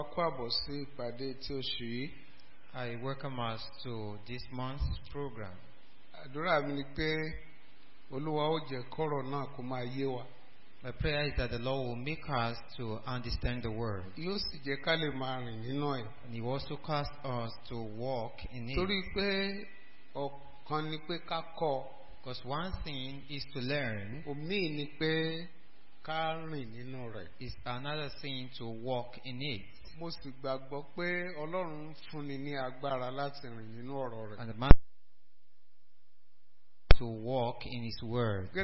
I welcome us to this month's program. My prayer is that the Lord will make us to understand the word. And He will also cast us to walk in it. Because one thing is to learn, is another thing to walk in it. And the man to walk in His word. As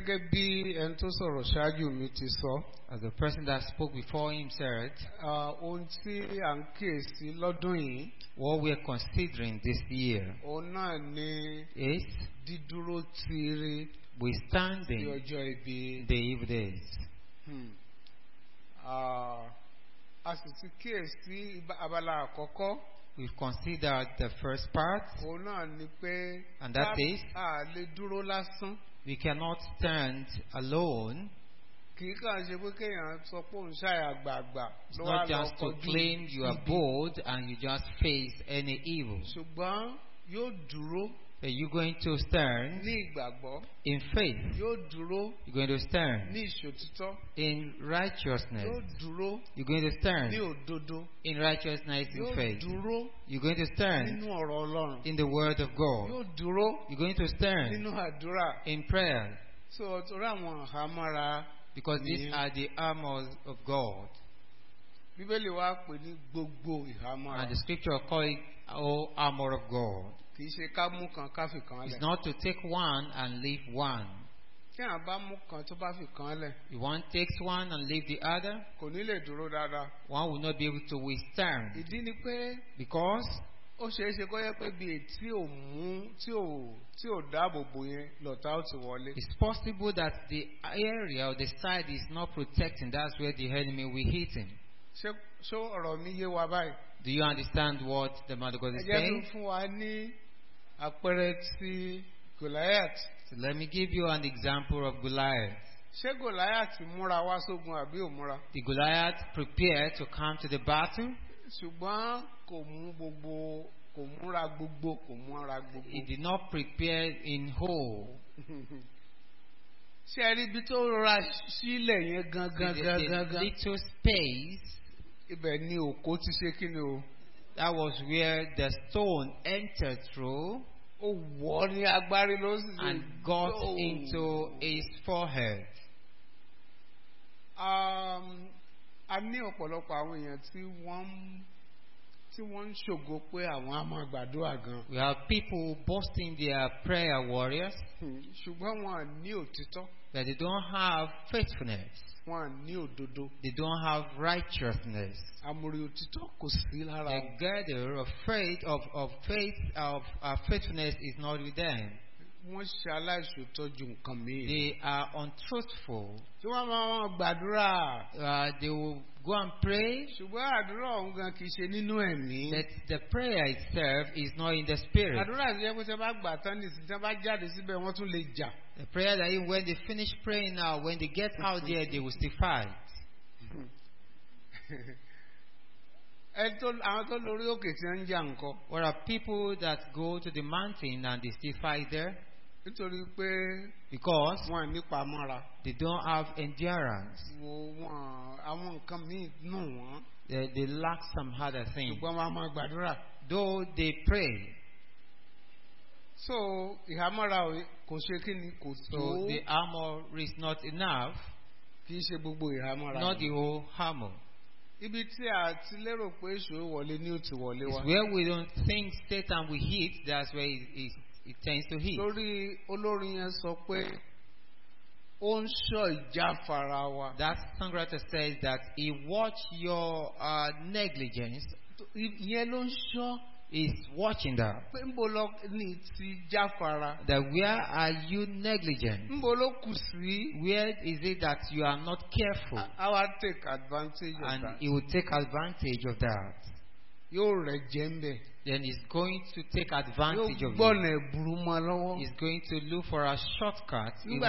the person that spoke before him said, what we are considering this year is withstanding the evil days. We've considered the first part, and that is we cannot stand alone. It's not just to claim you are bold and you just face any evil. But you're going to stand in faith. You're going to stand in righteousness. You're going to stand in righteousness in faith. You're going to stand in the word of God. You're going to stand in prayer. Because these are the armors of God. And the scripture calls it all armor of God. It's not to take one and leave one. If one takes one and leave the other, one will not be able to withstand. Because it's possible that the area or the side is not protecting. That's where the enemy will hit him. Do you understand what the man of God is saying? So let me give you an example of Goliath. The Goliath prepared to come to the battle. He did not prepare in whole. The little space, that was where the stone entered through and got into his forehead. We have people boasting they are prayer warriors, but they don't have faithfulness. They don't have righteousness. The gather of faith of faithfulness is not with them. They are untruthful. They will go and pray, but the prayer itself is not in the spirit. The prayer that even when they finish praying now, when they get out there, they will still fight. What are people that go to the mountain and they still fight there? Because they don't have endurance. They lack some other things. Though they pray. So the armor is not enough. Not the whole armor. It's where we don't think Satan will hit, that's where it tends to hit. That songwriter says that he watched your negligence. Is watching that. That where are you negligent? Where is it that you are not careful? And he will take advantage of that. Then he's going to take advantage of you. He's going to look for a shortcut to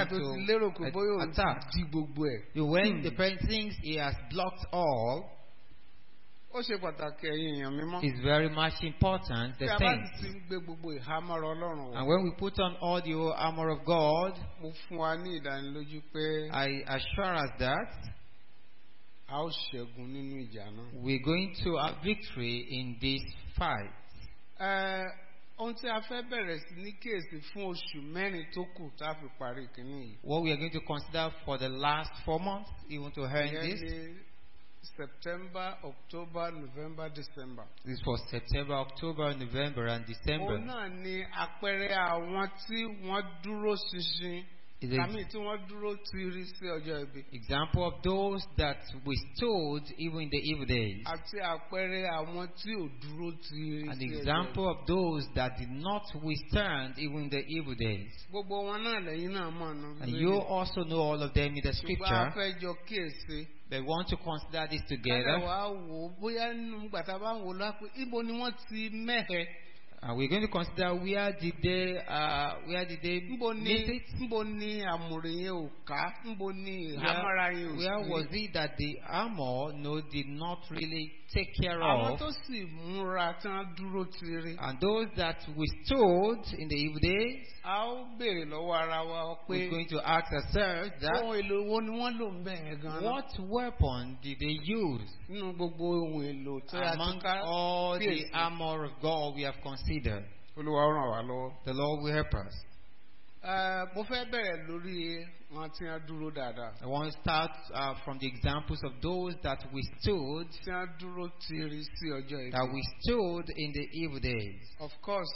attack. When the person thinks he has blocked all, It's very much important, the saints. And when we put on all the armor of God, I assure us that we're going to have victory in this fight. What we are going to consider for the last 4 months, even to hear this. September, October, November, December. This was September, October, November, and December. Is example of those that withstood even in the evil days. An example of those that did not withstand even in the evil days. And you also know all of them in the scripture. They want to consider this together. We're going to consider where did they miss it? Where was it that the armor did not really take care of? And those that withstood in the evil days, we're going to ask ourselves that what weapon did they use among all the armor of God we have considered? The Lord will help us. I want to start from the examples of those that withstood in the evil days. Of course,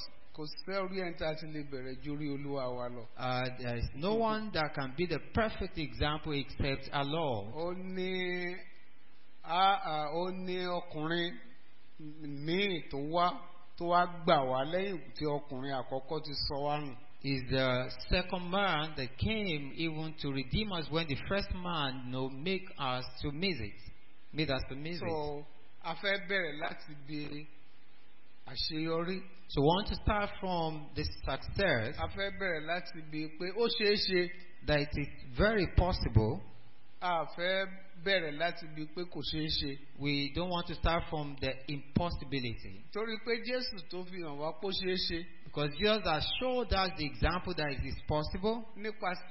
there is no one that can be the perfect example except our Lord. Is the second man that came even to redeem us when the first man made us to miss it. So we want to start from the success that it is very possible. We don't want to start from the impossibility. Because Jesus has showed us the example that it is possible. And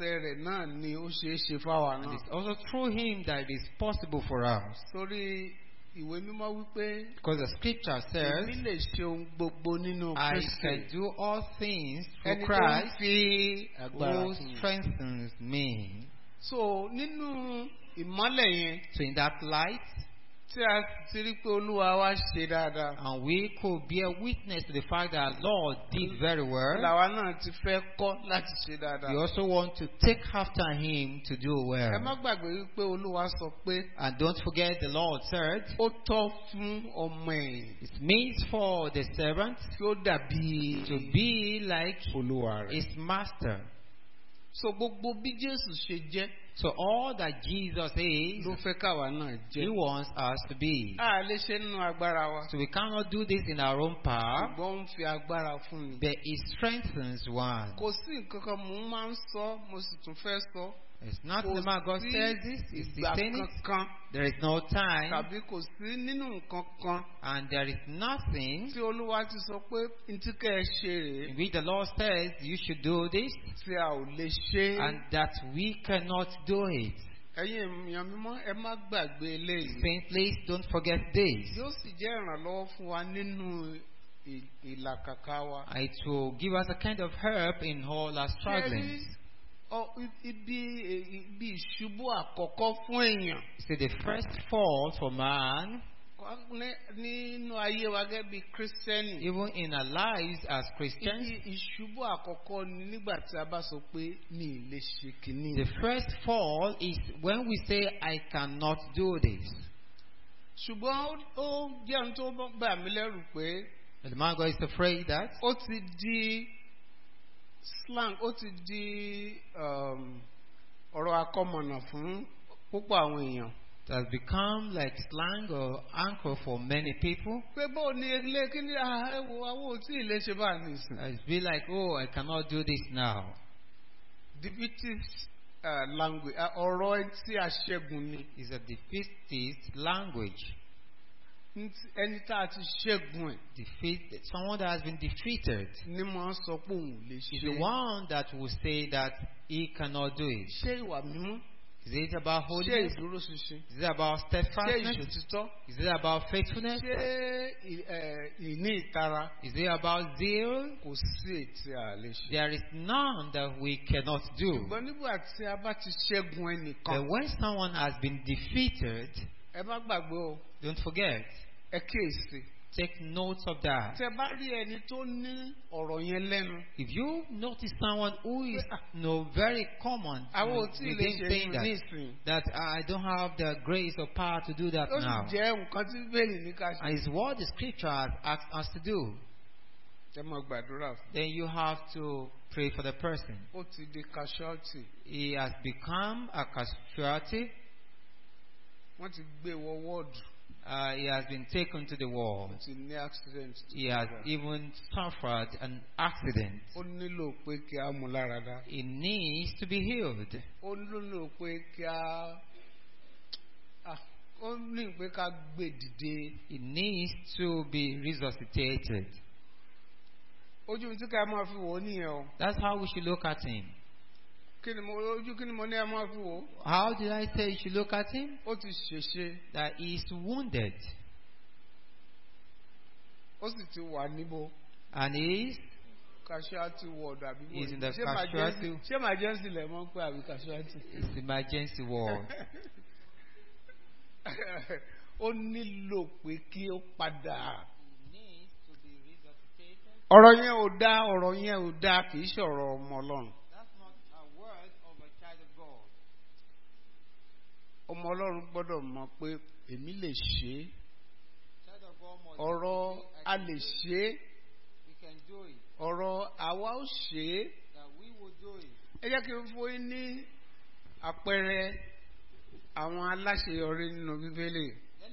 it's also through him that it is possible for us. Because the scripture says, I can do all things through Christ who strengthens me. So in that light, and we could bear witness to the fact that our Lord did very well. We also want to take after him to do well. And don't forget the Lord said, it means for the servant to be like his master. So all that Jesus is, he wants us to be. So we cannot do this in our own power, but he strengthens one. It's not the man God says this, it's the saying. There is no time, and there is nothing in which the Lord says you should do this, and that we cannot do it. Saints, please don't forget this. It will give us a kind of help in all our strugglings. See, the first fall for man, even in our lives as Christians, the first fall is when we say, I cannot do this. The man God is afraid that slang it has become like slang or anchor for many people. It's be like, oh, I cannot do this now. Defeatist language is a defeatist language. ẹni tá a ti ṣẹ́gun ẹ̀. Someone that has been defeated. Ní mo sọ pé òun lè ṣe. Is the one that will say that he cannot do it. Ṣé ìwà mímọ́? Is it about holiness? Ṣé ìdúróṣinṣin? Is it about steadfastness? Ṣé ìṣòtítọ́? Is it about faithfulness? Ṣé ìní ìtara? Is it about zeal? Kò sí ètí a lè ṣe. There is none that we cannot do. Ṣùgbọ́n nígbà tí a bá ti ṣẹ́gun ẹnìkan. But when someone has been defeated, ẹ má gbàgbé o. Don't forget. Ẹ kíyèsí. Take note of that. Tẹ́ bá rí ẹni tó ní ọ̀rọ̀ yẹn lẹ́nu. If you notice someone who is very common within saying that I don't have the grace or power to do that now. And it's what the scripture has asked us to do. Then you have to pray for the person. He has become a casualty. He has been taken to the wall. He has even suffered an accident. He needs to be healed. He needs to be resuscitated. That's how we should look at him. How did I say you should look at him? That he is wounded. And he is casualty ward. He's in the casualty. It's emergency ward. Ọ̀rọ̀ yẹn ò dá kì í ṣọ̀rọ̀ ọmọ Ọlọ́run. Ọmọ Ọlọ́run gbọ́dọ̀ mọ̀ pé èmi lè ṣe é. Ọ̀rọ̀ a lè ṣe é. Ọ̀rọ̀ àwa ó ṣe é. Ẹ jẹ́ kí n fún yín ní àpẹẹrẹ àwọn aláṣeyọrí nínú Bíbélì.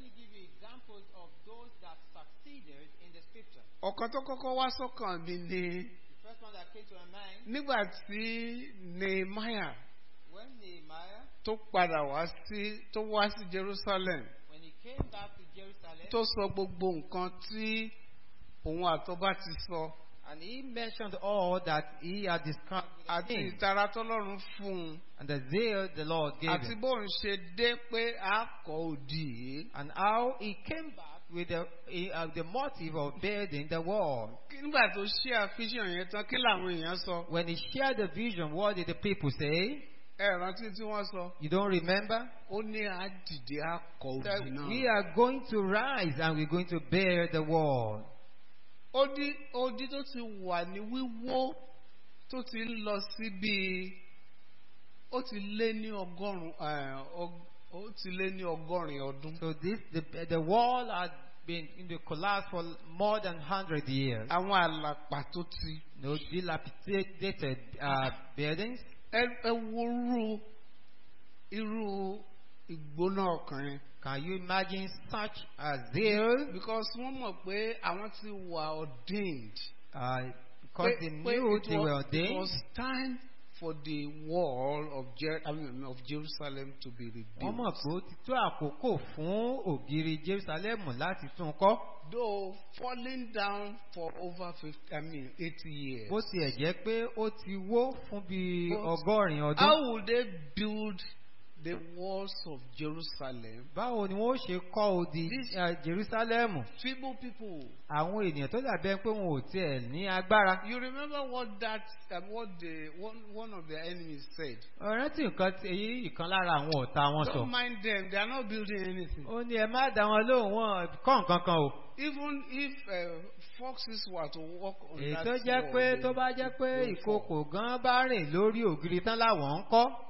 Ọ̀kan tó kọ́kọ́ wá sọ́kàn mi ni nígbà tí Nehemiah tó padà wá sí Jerusalem tó sọ gbogbo nǹkan tí òun àtọba ti sọ. And he mentioned all that he had described. Àti ìtara tọ́lọ́run fún un. And the zeal the Lord gave him. Àti bóun ṣe dé pé a kọ òdì. And how he came back with the motive of building the wall. Nígbà tó share vision yẹn tán, kí làwọn èèyàn sọ? When he shared the vision, what did the people say? Rántí tí wọ́n sọ. You don't remember? Ó ní a dìde a kọ òdì náà. We are going to rise and we're going to build the wall. Odi tó ti wà ní wíwó tó ti ń lọ sí bíi ó ti lé ní ọgọ́rin ọdún. So the wall had been in the collapse for more than 100 years. Àwọn àlàpà tó ti. No dilapidated buildings. Ẹ wo irú ìgbóná ọkàn. Can you imagine such a zeal? Because wọ́n mọ̀ pé àwọn ti wà ordained. Because they knew they were ordained. It was time for the wall of Jerusalem to be rebuilt. Wọ́n mọ̀ pé ó ti tó àkókò fún ògiri Jerusalem láti tún kọ́. Though falling down for over 80 years. Bó tiẹ̀ jẹ́ pé ó ti wó fún bí ọgọ́rin ọdún. How would they build the walls of Jerusalem? Báwo ni wọ́n ṣe kọ́ odi Jerusalem? Feeble people. Àwọn ènìyàn tó dàbí pé wọn ò tiẹ̀ ní agbára. You remember what one of their enemies said? Rántí nǹkan tí ìkan lára àwọn ọ̀tá wọn sọ. Don't mind them, they are not building anything. Ó ní ẹ má dá wọn lóhùn, wọn kọ́ nǹkan kan o. Even if foxes were to walk on that wall. Ètò jẹ́ pé tó bá jẹ́ pé ìkookò gan bá rìn lórí ògiri tán láwọn ń kọ́.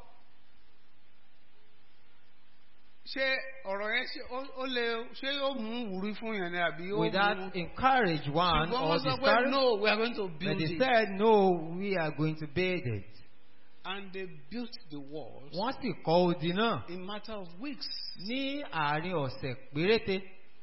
Ṣé ọ̀rọ̀ yẹn ṣé ó mú wúrí fún yẹn ni àbí ó mú? Will that encourage one or discourage? Ṣùgbọ́n wọ́n sọ pé no, we are going to build it. But they said no, we are going to build it. And they built the walls. Wọ́n sì kọ́ odi náà. In matter of weeks. Ní àárín ọ̀sẹ̀ péréte.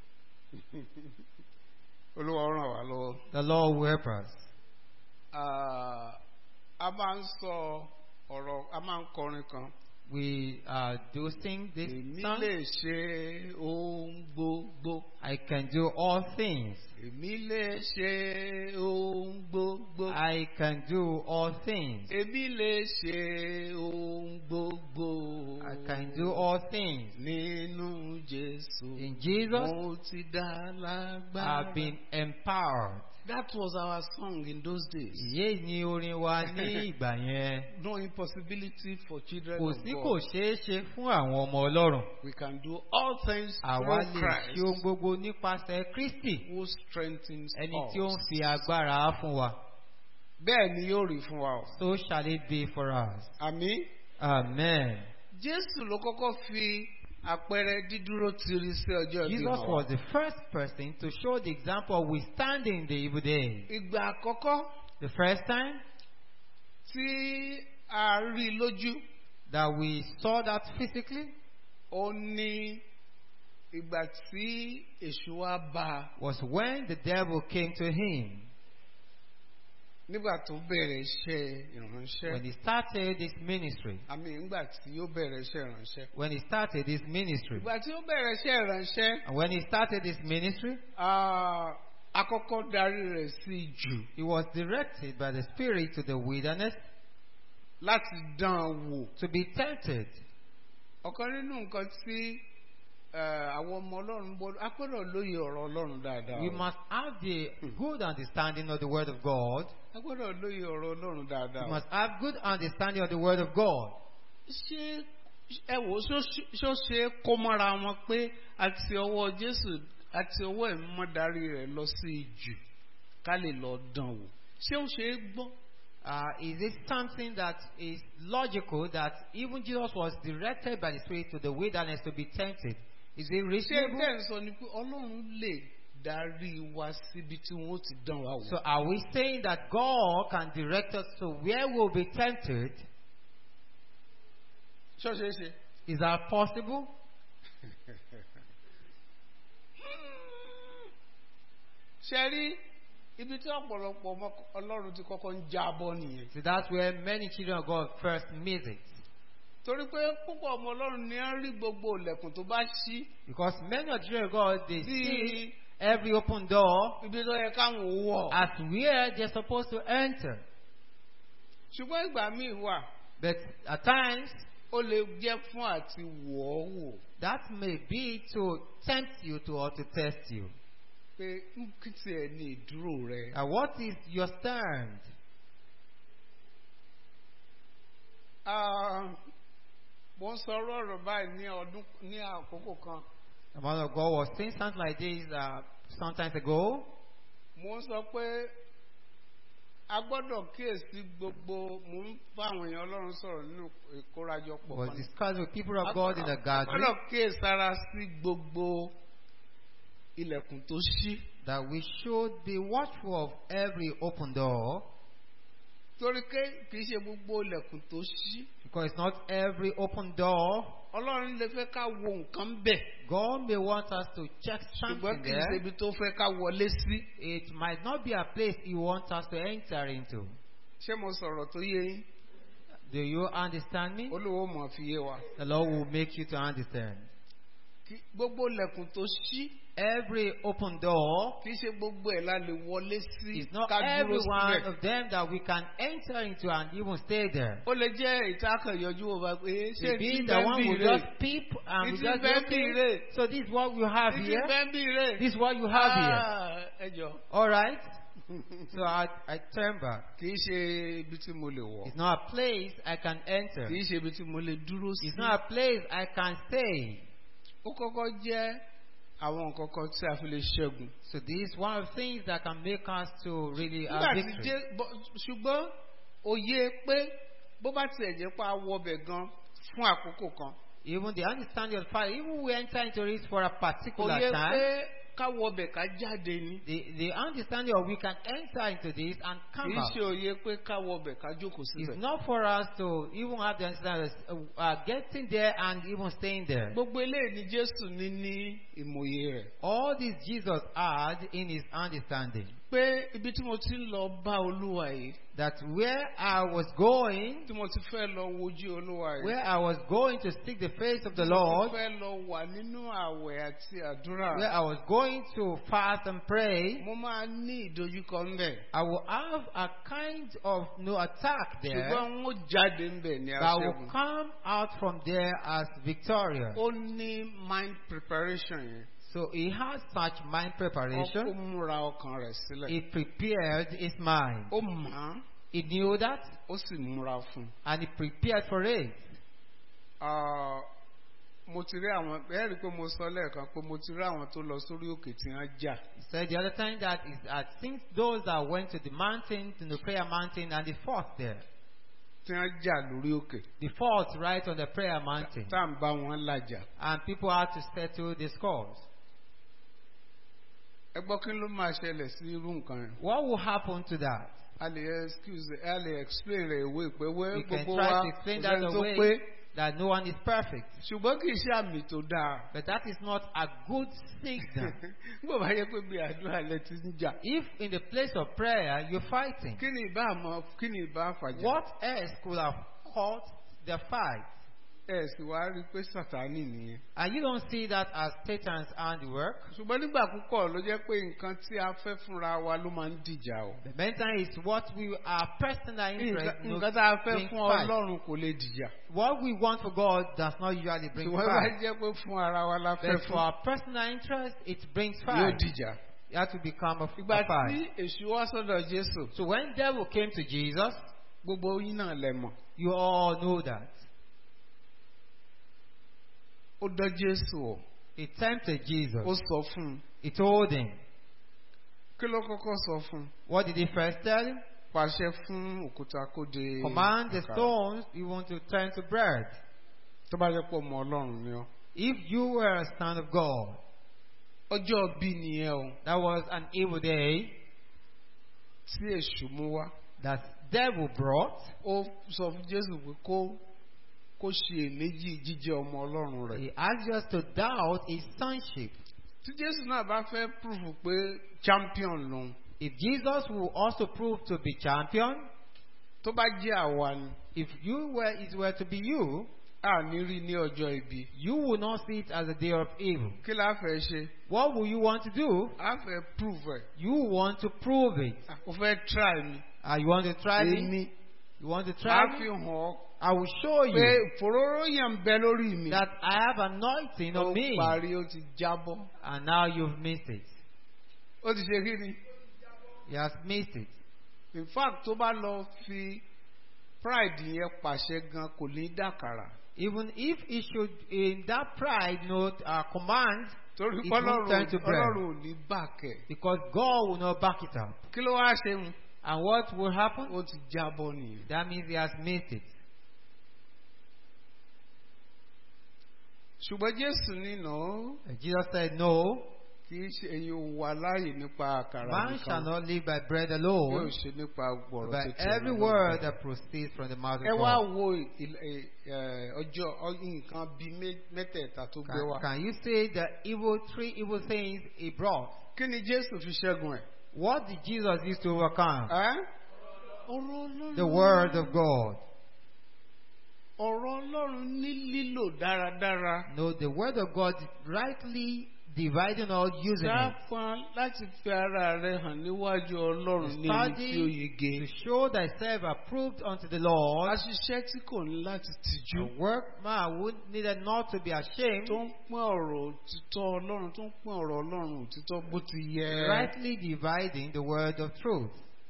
Olúwa ràn wá lọ́wọ́. The Lord will help us. A máa ń sọ ọ̀rọ̀, a máa ń kọrin kan. we do sing this song. Èmi lè ṣe ohun gbogbo. I can do all things. Èmi lè ṣe ohun gbogbo. I can do all things. Èmi lè ṣe ohun gbogbo. I can do all things. Nínú Jésù. In Jesus, mo ti dá lágbára. I've been empowered. That was our song in those days. Yé ni orin wa ní ìgbà yẹn. No impossibility for children Kò of sí God. kò ṣeé ṣe fún àwọn ọmọ Ọlọ́run. We can do all things Àwa through lè ṣe ohun Christ gbogbo nípasẹ̀ Kristi. who strengthens Ẹni tí ó ń us. fi agbára fún wa. Bẹ́ẹ̀ ni yóò rí fún wa o. So shall it be for us. Àmín. Amen. Jésù ló kọ́kọ́ fi àpẹẹrẹ dídúró tiri sí ọjọ́ ìbí Jesus hàn wá. was the first person to show the example of withstanding the evil day. Ìgbà àkọ́kọ́ The first time tí a rí lójú that we saw that physically ó ní ìgbà tí èṣù wá bá a was when the devil came to him nígbà tó bẹ̀rẹ̀ iṣẹ́ ìránṣẹ́. when he started his ministry. Nígbà tí ó bẹ̀rẹ̀ iṣẹ́ ìránṣẹ́. When he started his ministry. Ìgbà tí ó bẹ̀rẹ̀ iṣẹ́ ìránṣẹ́. And when he started his ministry, àkọ́kọ́ darí rẹ̀ sí jù. he was directed by the Spirit to the wilderness Láti dán an wò. to be tempted. Ọ̀kan nínú nǹkan tí àwọn ọmọ Ọlọ́run gbọ́dọ̀ a gbọ́dọ̀ lóye ọ̀rọ̀ Ọlọ́run dáadáa. We must have the good understanding of the Word of God. A gbọ́dọ̀ lóye ọ̀rọ̀ Ọlọ́run dáadáa. We must have good understanding of the Word of God. Ṣé ẹ wò ṣó ṣe kó mọ́ra wọn pé àti ọwọ́ Jésù àti ọwọ́ ẹ̀mọ́ darí rẹ̀ lọ sí jù ká lè lọ dán wò. Ṣé ó ṣe é gbọ́? Is it something that is logical that even Jesus was directed by the Spirit to the wilderness to be tempted? Is it Ṣé reasonable? bẹ́ẹ̀ ń sọ ni pé Ọlọ́run lè darí wa síbi tí wọ́n ti dán wa wò? So are we saying that God can direct us to where we'll be tempted? Ṣó ṣe é ṣe? Is that possible? Ṣé rí ibi tí ọ̀pọ̀lọpọ̀ ọmọ Ọlọ́run ti kọ́kọ́ ń jábọ́ nìyẹn. So that's where many children of God first miss it. Torí pé púpọ̀ ọmọ Ọlọ́run ni wọ́n rí gbogbo ilẹ̀kùn tó bá ṣí. Because many of the children of God, they Sí. see every open door Ibi tó yẹ káwọn wọ̀. as where they're supposed to enter. Ṣùgbọ́n ìgbà míì wà. But at times, Ó lè jẹ́ fún àti wọ̀ ọ́ wò. that may be to tempt you to or to test you. Pé kí tiẹ̀ ní ìdúró rẹ. And what is your stand? Mo ń sọ ọ̀rọ̀ báyìí ní àkókò kan. The man of God was saying something like this sometimes ago. Mo ń sọ pé a gbọ́dọ̀ kíyèsí gbogbo mo ń bá àwọn èèyàn Ọlọ́run sọ̀rọ̀ nínú ìkórajọpọ̀ Was kan. discussed with people of God in the A gathering gbọ́dọ̀ kíyèsára sí gbogbo ilẹ̀kùn tó ṣí. that we should be watchful of every open door, Torí pé kì í ṣe gbogbo ilẹ̀kùn tó ṣí. because it's not every open door. Ọlọ́run lè fẹ́ ká wo nǹkan bẹ̀. God may want us to check Ṣùgbọ́n something kì í ṣe there. ibi tó fẹ́ ká wọlé sí. It might not be a place He wants us to enter into. Ṣé mo sọ̀rọ̀ tó yé yín? Do you understand me? Olúwo mọ̀ fi yé wa. The Lord will make you to understand. Gbogbo ilẹ̀kùn tó ṣí. Every open door Kì í ṣe gbogbo ẹ̀ la lè wọlé sí. is not Ká every dúró one síbẹ̀. of them that we can enter into and even stay there. Ó lè jẹ́ ìtàkàn yọjú wo bá pé ṣé Maybe ti the bẹ́ẹ̀ one bí will rè. just peep and we It just is very okay. big. So this is what you have Ti here. bẹ́ẹ̀ bí rè. This is what you have here. Ẹ jọ. All right. So I turn back. Kì í ṣe ibi tí mo lè wọ̀. It's not a place I can enter. Kì í ṣe ibi tí mo lè dúró sí. It's not a place I can stay. Ó kọ́kọ́ jẹ́ àwọn nǹkan kan tí a fi lè ṣẹ́gun. So this is one of the things that can make us to really have Nígbà tí victory. ṣùgbọ́n òye pé bó bá tiẹ̀ jẹ́ pé a wọ ọbẹ̀ gan fún àkókò kan. Even the understanding of the fact, even we enter into it for a particular Òye time. pé ká wọbẹ̀ ká jáde ni. The understanding of we can enter into this and come out. Kì í ṣe òye pé ká wọbẹ̀ ká jókòó síbẹ̀. It's not for us to even have the understanding of getting there and even staying there. Gbogbo eléyìí ni Jésù ní ìmọ̀ye rẹ̀. All this Jesus had in his understanding. Pé ibi tí mo ti ń lọ bá Olúwa yìí. That where I was going, tí mo ti fẹ́ lọ wojú Olúwa yìí. where I was going to seek the face of the Lord, mo ti fẹ́ lọ wà nínú àwẹ̀ àti àdúrà. where I was going to fast and pray, mo máa ní ìdojúkọ ńbẹ̀. I will have a kind of attack there. ṣùgbọ́n mo jáde ńbẹ̀ ní aṣẹ́gun. But I will come out from there as victorious. ó ní mind preparation yẹn. So he had such mind preparation. Ó múra ọkàn rẹ̀ sílẹ̀. He prepared his mind. Ó mọ̀. He knew that. Ó sì múra fún. And he prepared for it. Mo ti rí àwọn ẹ rí i pé mo sọ lẹ́ẹ̀kan pé mo ti rí àwọn tó lọ sórí òkè tí wọ́n jà. He said the other time that is I think those that went to the mountain, to the prayer mountain, and they fought there. Tí wọ́n jà lórí òkè. They fought right on the prayer mountain. Tá à ń bá wọn làjà. And people had to settle the scores. Ẹ gbọ́ kí ló máa ṣẹlẹ̀ sí irú nǹkan yẹn. What will happen to that? A lè explain rẹ̀ ìwé pé we can try to explain that away that no one is perfect. Ṣùgbọ́n kì í ṣe àmì tó dáa. But that is not a good signal. Bó bá yẹ pé bí àdúrà lẹ ti ń jà. If in the place of prayer you're fighting. Kí ni ìbá fàjà? What else could have caused the fight? Ẹ sì wá rí i pé Sátánì nìyẹn. And you don't see that as Satan's handiwork. Ṣùgbọ́n nígbà púpọ̀ ló jẹ́ pé nǹkan tí a fẹ́ fúnra wa ló máa ń dìjà o. The main thing is what we are personal interest. Nǹkan tá a fẹ́ fún Ọlọ́run kò lè dìjà. What we want for God does not usually bring fight. Ṣùgbọ́n bá jẹ́ pé fún ara wa la fẹ́ fún. But for our personal interest it brings fight. Yóò dìjà. You have to become a fight. Ìgbà tí èṣù wá sọ́dọ̀ Jésù. So when devil came to Jesus, gbogbo yín náà lẹ mọ̀. You all know that. Ó dán Jésù o. He tempted Jesus. Ó sọ fún un. He told him. Kí ló kọ́kọ́ sọ fún un? What did he first tell him? Pàṣẹ fún òkúta kó di. Command the stones you want to turn to bread. Tó bá jẹ́ pé ọmọ Ọlọ́run ni ọ́. If you were a son of God. Ọjọ́ bí nìyẹn o. That was an evil day. Tí èṣù mú wá. That devil brought. Ó sọ fún Jésù pé kó ṣe èméjì jíjẹ́ ọmọ Ọlọ́run rẹ̀. He asked us to doubt his sonship. Tí Jésù náà bá fẹ́ prove pé champion lòun. If Jesus will also prove to be champion. Tó bá jẹ́ àwa ni. If it were to be you. A ní rí ní ọjọ́ ibi. You will not see it as a day of evil. Kí la fẹ́ ṣe? What will you want to do? A fẹ́ prove ẹ̀. You want to prove it. O fẹ́ try me. You want to try me? You want to try me? A fi hàn ọ́. I will show you. Pé fòróró yẹn ń bẹ lórí mi. That I have anointing on me. Ó parí, ó ti jábọ́. And now you've missed it. Ó ti ṣe kí ni? He has missed it. In fact, tó bá lọ fi pride yẹn pàṣẹ gan kò ní dàkàrà. Even if he should in that pride note command, torí it won't turn to bread. Ọlọ́run ò ní back ẹ̀. Because God will not back it up. Kí ló wá ṣe mu? And what will happen? Ó ti jábọ́ nìyẹn. That means he has missed it. Ṣùgbọ́n Jésù ní no. Jesus said no. Kì í ṣe èyí wà láàyè nípa àkàrà nìkan. Man shall not live by bread alone. Yóò ṣe nípa gbọ̀rọ̀ by every word that proceeds from the mouth of God. Ẹ wá wo ọjọ́ nǹkan bíi mẹ́tẹ̀ẹ̀ta tó gbé wá. Can you say the three evil things he brought? Kí ni Jésù fi ṣẹ́gun ẹ̀? What did Jesus use to overcome? The word of God. Ọ̀rọ̀ Ọlọ́run ní lílò dáradára. No, the word of God rightly dividing or using it. Dáfọn láti fi ara rẹ̀ hàn níwájú Ọlọ́run ní ibi tí ó yege. To show thyself approved unto the Lord. Aṣiṣẹ́ tí kò ní láti tìjú. A workman who needed not to be ashamed. Tó ń pín ọ̀rọ̀ òtítọ́ Ọlọ́run, tó ń pín ọ̀rọ̀ Ọlọ́run òtítọ́ bó ti yẹ. Rightly dividing the word of truth.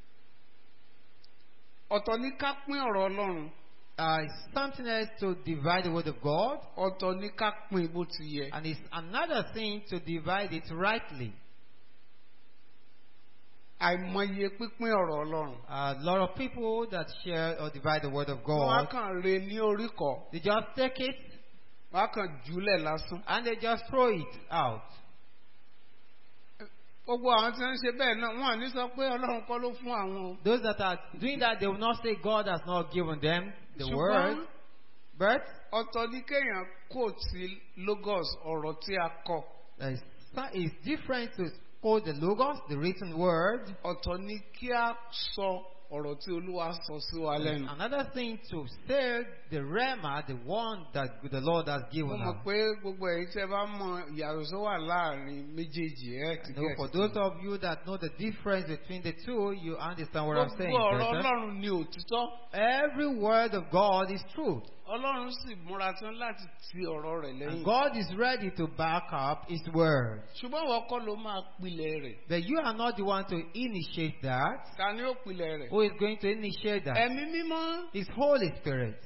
Ọ̀tọ̀ ní ká pín ọ̀rọ̀ Ọlọ́run. It's something else to divide the word of God. Ọ̀tọ̀ ní ká pín bó ti yẹ. And it's another thing to divide it rightly. Àìmọye pínpín ọ̀rọ̀ Ọlọ́run. A lot of people that share or divide the word of God. Wọ́n á kàn re ní orí kọ̀. They just take it. Wọ́n á kàn jùlẹ̀ lásán. And they just throw it out. Those that are doing that, they will not say God has not given them the word. But it's different to quote the Logos, the written word. Another thing to say the Rema, the one that the Lord has given us. For those of you that know the difference between the two, you understand what I'm saying. Every word of God is true. And God is ready to back up His word. But you are not the one to initiate that. Who is going to initiate that? His Holy Spirit.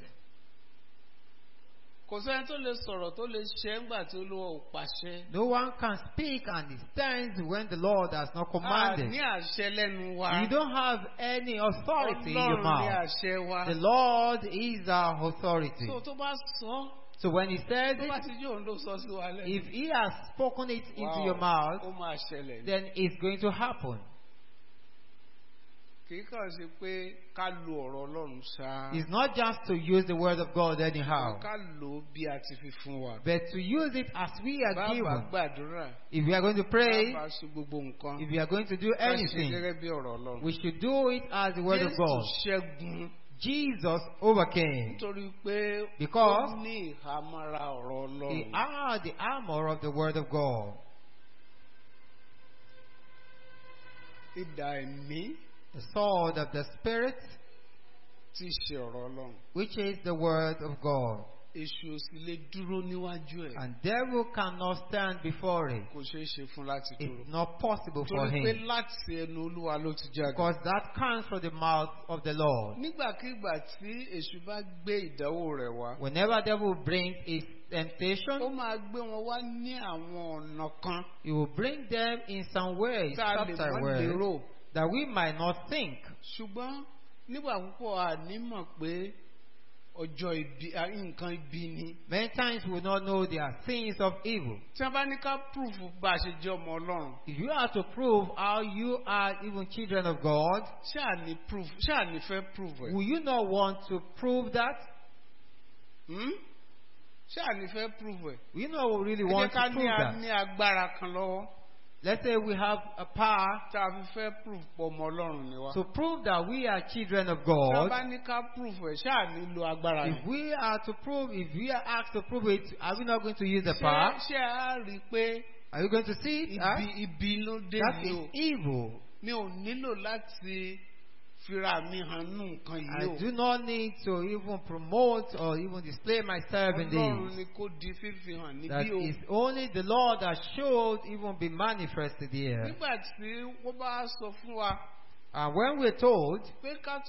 No one can speak and it stands when the Lord has not commanded. You don't have any authority in your mouth. The Lord is our authority. So when He says it, if He has spoken it into your mouth, then it's going to happen. It's not just to use the word of God anyhow, but to use it as we are given. If we are going to pray, if we are going to do anything, we should do it as the word of God. Jesus overcame because He had the armor of the word of God. The sword of the Spirit, which is the word of God. And devil cannot stand before it. It's not possible for him. Because that comes from the mouth of the Lord. Whenever devil brings his temptation, he will bring them in some ways, subtle ways, that we might not think. Many times we will not know they are things of evil. If you are to prove how you are even children of God, will you not want to prove that? Will you not really want to prove that? Let's say we have a power to prove that we are children of God. If we are asked to prove it, are we not going to use the power? Are you going to see it? That is evil. I do not need to even promote or even display myself in this. That is only the Lord that should even be manifested here. And when we're told that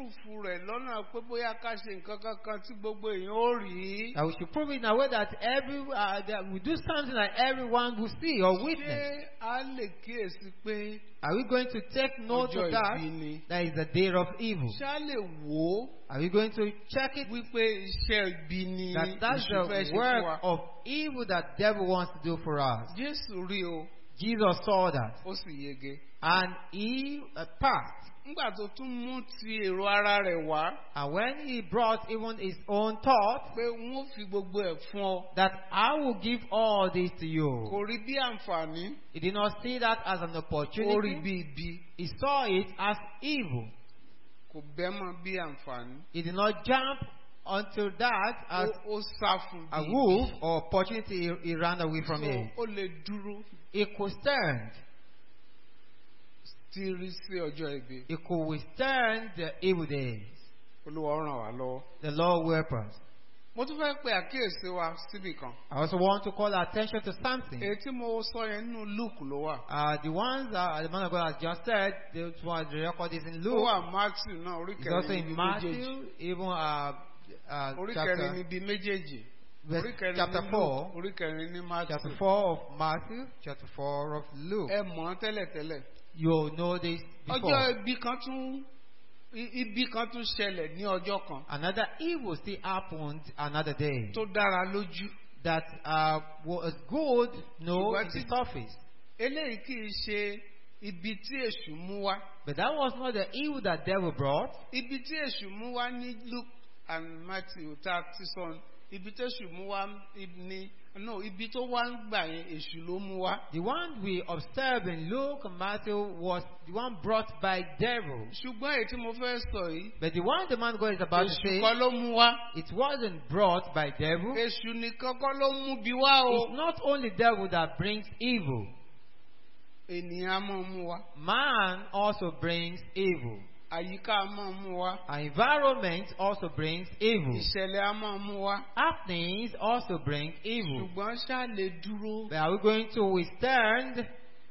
we should prove it in a way that that we do something that everyone will see or witness, are we going to take note of that? That is the day of evil. Are we going to check it? That's the work of evil that the devil wants to do for us. Jesus saw that. And he passed. And when he brought even his own thought, that I will give all this to you, he did not see that as an opportunity. He saw it as evil. He did not jump onto that as a wolf or opportunity. He ran away from it. He could stand. He could withstand the evil days. The Lord will help us. I also want to call attention to something. The ones that the man of God has just said, the record is in Luke. It's also in Matthew, even chapter 4 of Matthew, chapter 4 of Luke. You know this before. Another evil still happened another day. That was good, in the surface. eléyìí kì í ṣe ibi tí èṣù mú wá. But that was not the evil that devil brought. Ibi tí èṣù mú wá ní Luke and Matthew tá a ti sọ, ibi tí èṣù mú wá ní ibi tó wá ń gbà yẹn èṣù ló mú wá. The one we observe in Luke and Matthew was the one brought by devil. Ṣùgbọ́n èyí tí mo fẹ́ sọ yìí. But the one the man God is about to say, èṣù kọ́ ló mú wá. it wasn't brought by devil. Èṣù nìkan kọ́ ló mú bí wá o. It's not only devil that brings evil. Ènìyàn máa mú wá. Man also brings evil. Àyíká máa mú wá. Our environment also brings evil. Ìṣẹ̀lẹ̀ máa mú wá. Happenings also bring evil. Ṣùgbọ́n ṣá lè dúró. But are we going to withstand?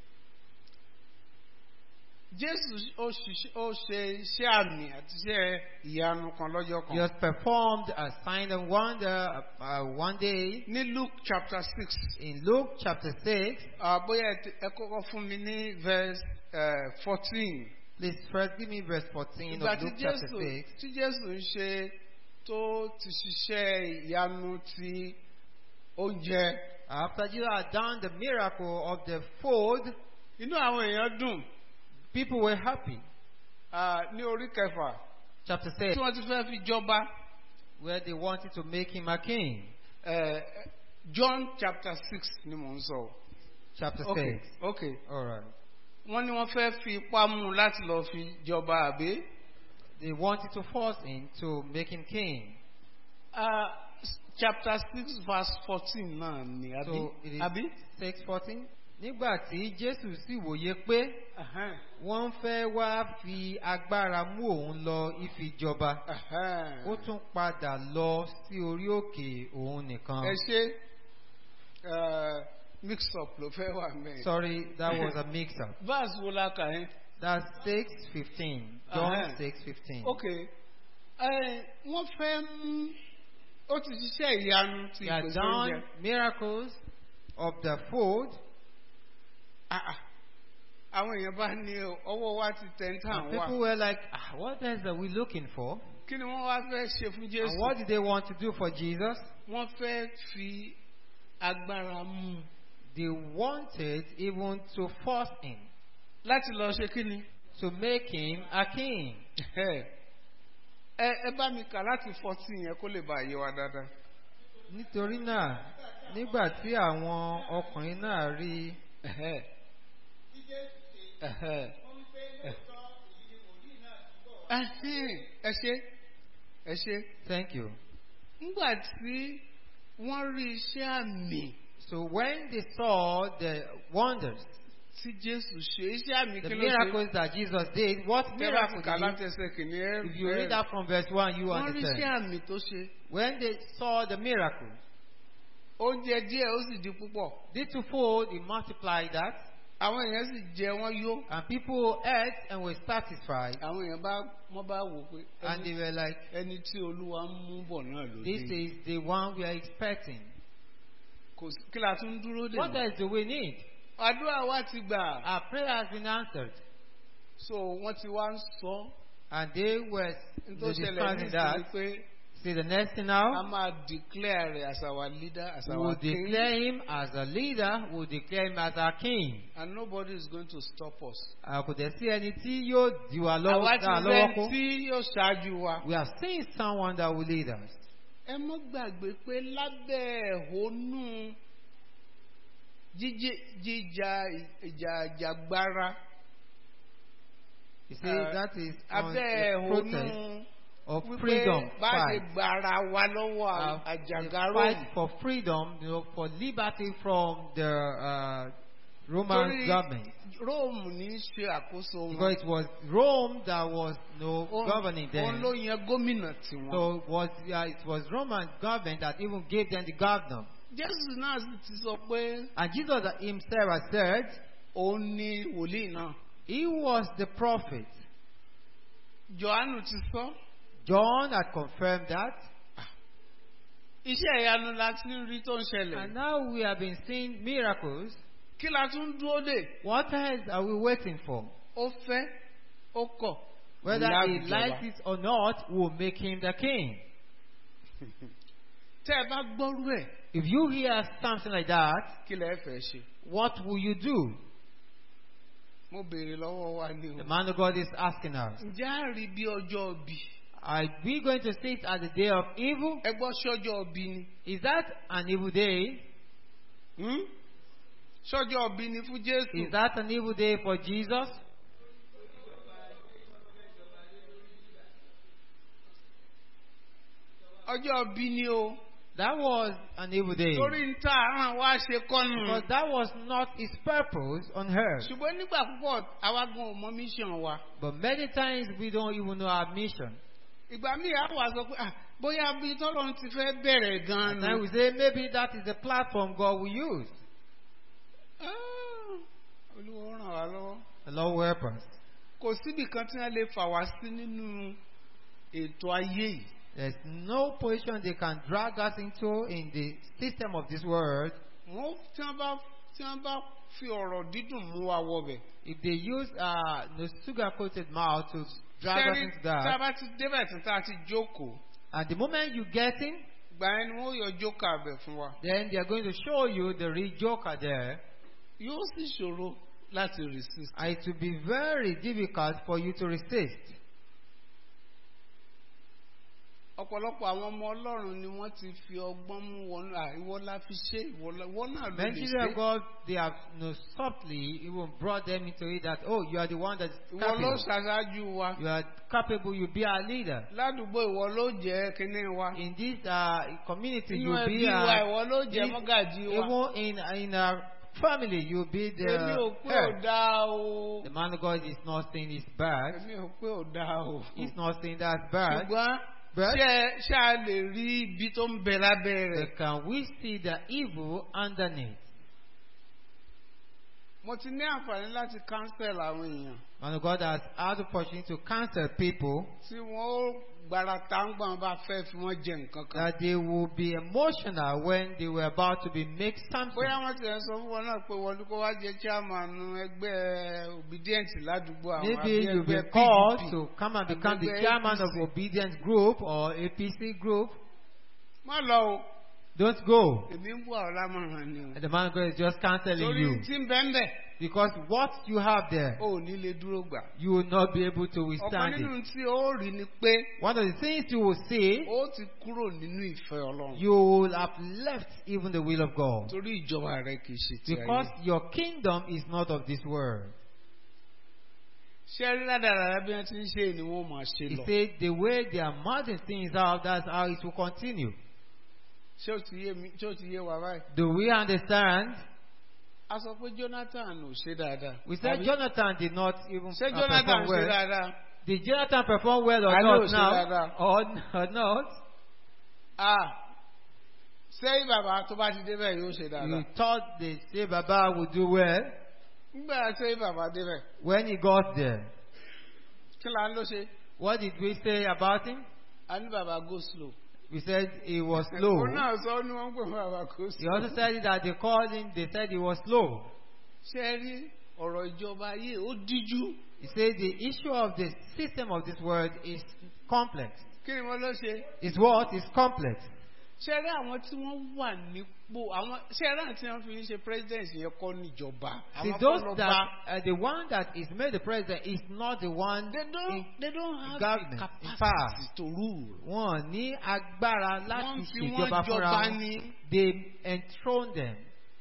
Jésù ó ṣe iṣẹ́ àmì àti iṣẹ́ ìyanu kan lọ́jọ́ kan. He has performed a sign and wonder one day. Ní Luke chapter 6. In Luke chapter 6. Bóyá ẹ kọ́kọ́ fún mi ní verse 14. Please first give me verse 14 of Luke chapter 6. Tí Jésù ń ṣe tó ti ṣiṣẹ́ ìyanu ti oúnjẹ. After Jesus had done the miracle of the food, inú àwọn èèyàn dùn. People were happy. Ní orí kẹfà. Chapter 6. Tí wọ́n ti fẹ́ fi jọba. Where they wanted to make him a king. John chapter 6 ni mò ń sọ. Chapter 6. Okay. All right. Wọ́n ní wọ́n fẹ́ fi ipá mú láti lọ fi jọba àbí. They wanted to force him to make him king. Chapter 6 verse 14 náà ni àbí. So it is 6:14. Nígbà tí Jésù sì wòye pé wọ́n fẹ́ wá fi agbára mú òun lọ ìfijọba, ó tún padà lọ sí orí òkè òun nìkan. Ẹ ṣe mix up ló fẹ́ wà mẹ́rin. Sorry, that was a mix up. Verse wo la kà yẹn? That's 6:15. John 6:15. Okay. Wọ́n fẹ́ mú ó ti ṣiṣẹ́ ìyanu ti ìpèsè oúnjẹ. They had done miracles of the food. Àwọn èèyàn bá ní ọwọ́ wa ti tẹ̀ntàn wá. People were like, what else are we looking for? Kí ni wọ́n wá fẹ́ ṣe fún Jésù? And what did they want to do for Jesus? Wọ́n fẹ́ fi agbára mú. They wanted even to force him. Láti lọ ṣe kí ni? To make him a king. Ẹ bá mi kà láti 14 yẹn kó lè bá yé wa dáadáa. Nítorí náà, nígbà tí àwọn ọkùnrin náà rí ẹ ṣé. Thank you. Nígbà tí wọ́n rí iṣẹ́ àmì. So when they saw the wonders, tí Jésù ṣe iṣẹ́ àmì kí ló ṣe? The miracles that Jesus did, what miracle did he? If you read that from verse 1, you understand. Wọ́n rí iṣẹ́ àmì tó ṣe. When they saw the miracle, oúnjẹ díẹ̀ ó sì di púpọ̀. Little food, he multiplied that. Àwọn èèyàn sì jẹ wọ́n yó. And people ate and were satisfied. Àwọn èèyàn wọ́n bá wò pé. And they were like, ẹni tí Olúwa ń mú bọ̀ náà ló dé. This is the one we are expecting. Kí la tún dúró dè? What else do we need? Àdúrà wa ti gbà. Our prayer has been answered. So wọ́n ti wá ń sọ. And they were discussing that. See the next thing now. A máa declare him as our leader, as our king. We'll declare him as a leader. We'll declare him as our king. And nobody is going to stop us. Kò dẹ̀ sí ẹni tí yóò dì wá lọ́wọ́ kó. Àwa ti rẹ̀ tí yóò ṣáájú wa. We have seen someone that will lead us. Ẹ mọ́ gbàgbé pé lábẹ́ ẹ̀hónú ìjà àjàgbara. You see, that is on the protest of freedom fight. Fight for freedom, for liberty from the Roman government. Because it was Rome that was governing them. So it was Roman government that even gave them the governor. And Jesus himself has said, he was the prophet. John had confirmed that. And now we have been seeing miracles. What else are we waiting for? Whether he likes it or not, will make him the king. If you hear something like that, what will you do? The man of God is asking us. Are we going to see it as a day of evil? Is that an evil day? Is that an evil day for Jesus? That was an evil day. Because that was not his purpose on earth. But many times we don't even know our mission. And then we say maybe that is the platform God will use. The Lord will help us. There's no position they can drag us into in the system of this world. If they use the sugar-coated mouth to drag us into that, and the moment you get in, then they are going to show you the real joker there. And it will be very difficult for you to resist. Many of God, they have softly even brought them into it that, oh, you are the one that's capable. You are capable, you be our leader. In this community, you will be even in our family, you will be the head. The man of God is not saying it's bad. He's not saying that's bad. But can we see the evil underneath? Man of God has had the opportunity to counsel people that they will be emotional when they were about to be made something. Maybe you'll be called to come and become the chairman of Obedience Group or APC Group. Don't go. And the man of God is just counseling you. Because what you have there, you will not be able to withstand it. One of the things you will see, you will have left even the will of God. Because your kingdom is not of this world. He said the way they are marching things out, that's how it will continue. Do we understand? We said Jonathan did not even perform well. Did Jonathan perform well or not now? Or not? You thought the Say Baba would do well? When he got there, what did we say about him? Go slow. We said he was slow. He also said that they called him, they said he was slow. He said the issue of the system of this world is complex. It's what? It's complex. See, those that the one that is made the president is not the one they don't have government, the capacity to rule. They enthrone them.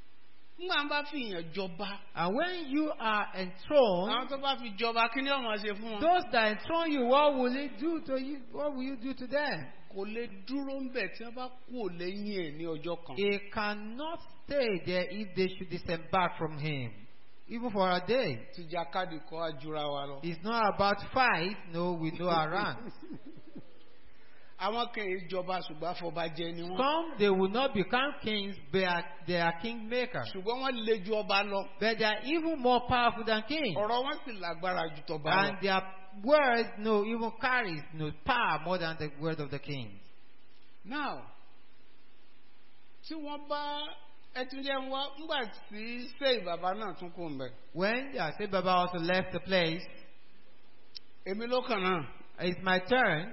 And when you are enthroned, those that enthrone you, what will it do to you? What will you do to them? He cannot stay there if they should disembark from him, even for a day. It's not about fight. No, we know our ranks. Some, they will not become kings, but they are kingmakers. But they are even more powerful than kings. And their words even carries power more than the word of the king. Now, when Say Baba also left the place, it's my turn.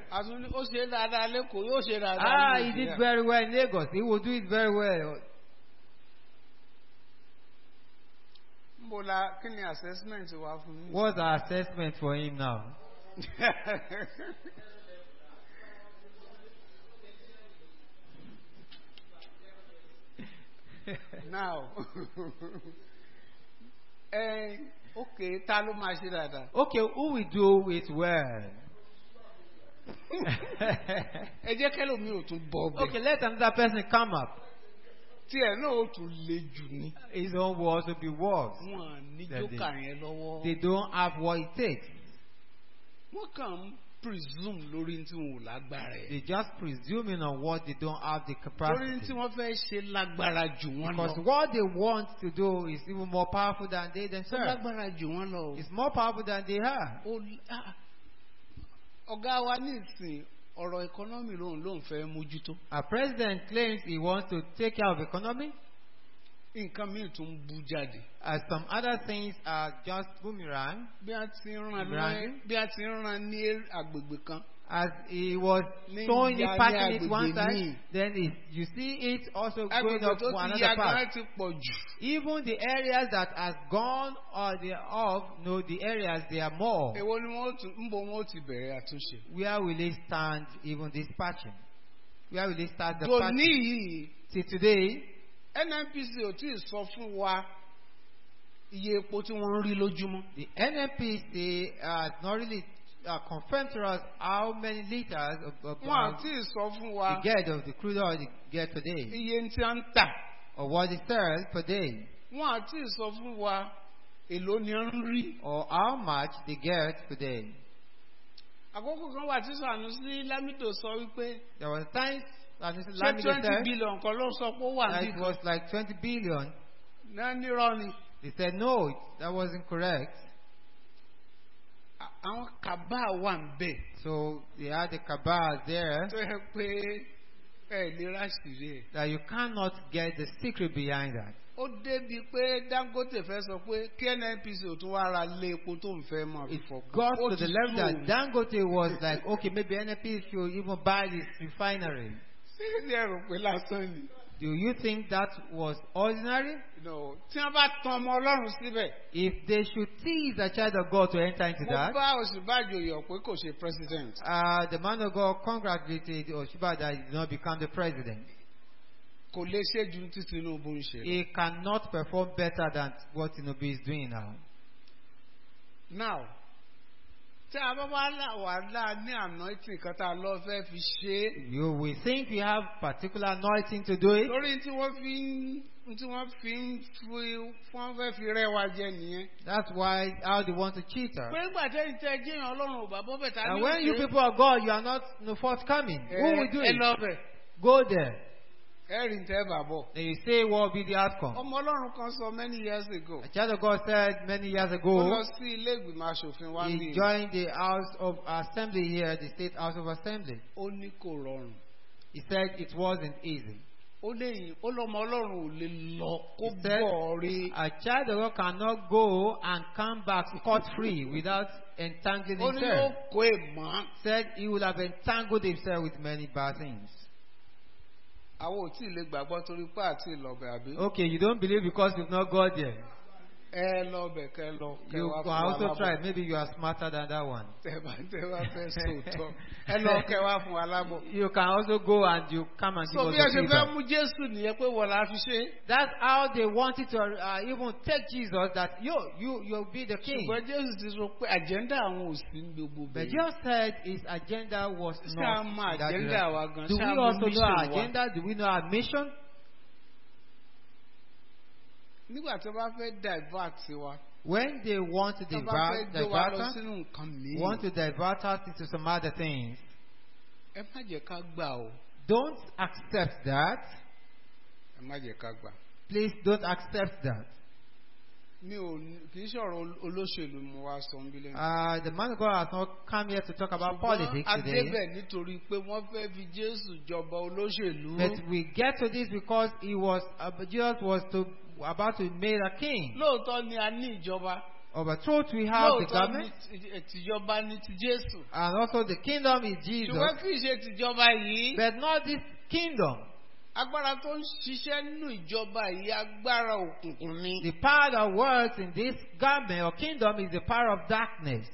He did very well in Lagos. He will do it very well. What's our assessment for him now? Now, okay, okay, who will do it well? Okay, let another person come up. His own will also be worse. They don't have what it takes. They just presuming on what they don't have the capacity. Because what they want to do is even more powerful than they themselves. It's more powerful than they are. Our president claims he wants to take care of economy. As some other things are just boomerang. As he was throwing it, packing it one side, then you see it also going up to another part. Even the areas that has gone or they are off, no, the areas they are more. Where will they stand even this patching? Where will they start the patching? See today, NNPC the NNPC not really confirmed to us how many liters of the get of the crude oil they get per day, or what they sell per day, or how much they get per day. There was a time Lamido said that it was like 20 billion. They said no, that wasn't correct. So they had the cabal there that you cannot get the secret behind that. It got to the level that Dangote was like, okay, maybe NNPC should even buy this refinery. Do you think that was ordinary? No. If they should tease a child of God to enter into that, the man of God congratulated Oshiba that he did not become the president. He cannot perform better than what Tinubu is doing now. Now, we think we have particular anointing to do it. That's why how they want to cheat us. And when you people are God, you are not forthcoming. Who will do it? Go there. Then you say what will be the outcome. Many years ago, a child of God said many years ago, he joined the House of Assembly here, the State House of Assembly. He said it wasn't easy. He said a child of God cannot go and come back scot-free without entangling himself. Said he would have entangled himself with many bad things. Okay, you don't believe because you've not got there. You can also try. Maybe you are smarter than that one. You can also go and you come and give us a feedback. That's how they wanted to even take Jesus, that you'll be the king. But Jesus said his agenda was not that direction. Do we also know our agenda? Do we know our mission? When they want to divert us into some other things, don't accept that. Please don't accept that. The man of God has not come here to talk about politics today. But we get to this because Jesus was about to be made a king. But truth, we have the government, and also the kingdom is Jesus. But not this kingdom. Agbára tó ń ṣiṣẹ́ nínú ìjọba yìí agbára òkùnkùn ni. The power that works in this government or kingdom is the power of darkness.